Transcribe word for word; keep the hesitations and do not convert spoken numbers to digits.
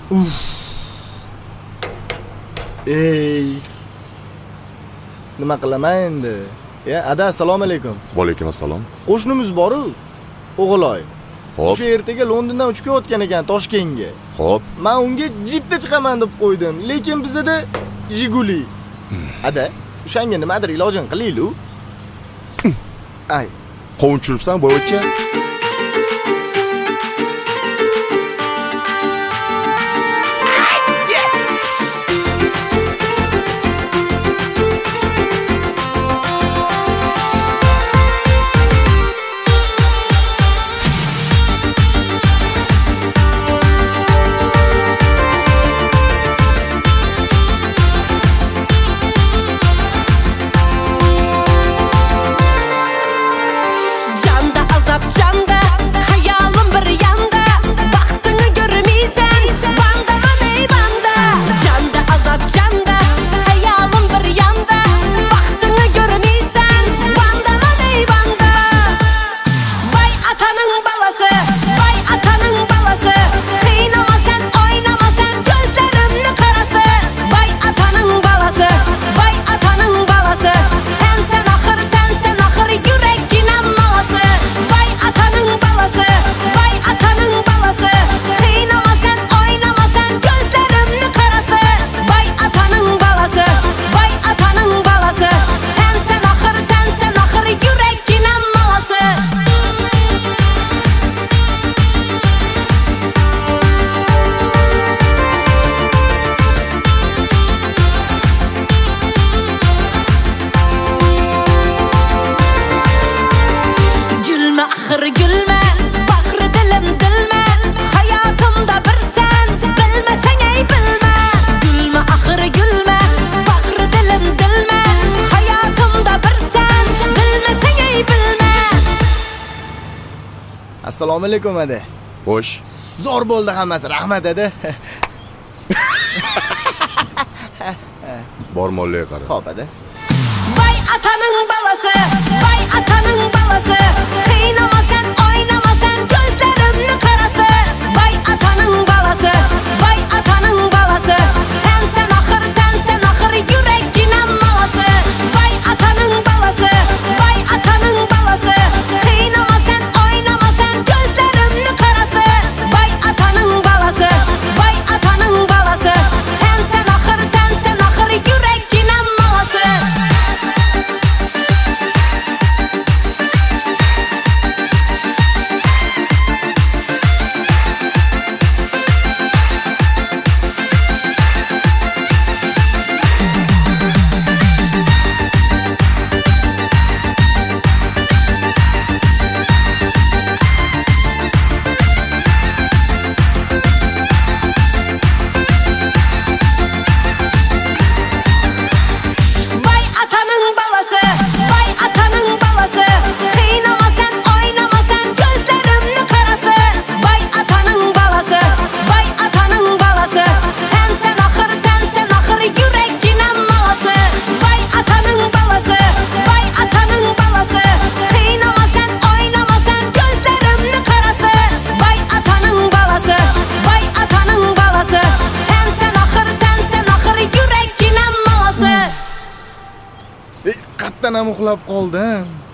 Uf. Ey. Nima qilaman endi? Ya, ada, assalomu alaykum. Va alaykum assalom. Qo'shnimiz bor-ku, O'g'iloy. Xo'p. O'sha ertaga Londondan uchib o'tgan ekan Toshkentga. Xo'p. Men unga Jeepda chiqaman deb qo'ydim, lekin bizda Jiguli. Ada, o'shanga nimadir ilojini qilaylik-ku. Ay, Qovun churibsan bo'ycha? Assalomu alaykum ada. Xo'sh. Zo'r bo'ldi hammasi. Rahmat ada. Bor molliga qara. Xo'p ada. Vay ataning balasi, vay ataning balasi. Qiynamasan, oynamasan, ko'zlarimni qarasa. Vay ataning balasi, vay ataning balasi. Sen sen axir, sen sen axir yurak jinam malasi. Vay ataning balasi, vay ataning balasi. Qiynamasan, oynamasan, ko'zlarimni qarasa. Vay ataning balasi, vay ataning balasi. Sen sen axir, sen sen axir yurak jinam malasi. Vay ataning balasi, vay ataning balasi. Qiynamasan, oynamasan, ko'zlarimni qarasa. Vay ataning balasi, vay ataning balasi. Sen sen axir, sen sen axir yurak jinam malasi. Vay ataning balasi, vay ataning balasi. Qiynamasan, oynamasan, ko'zlarimni qarasa. Vay ataning balasi, vay ataning balasi. Sen sen axir, sen sen axir yurak jinam malasi. Qatdan ham uxlab qoldim.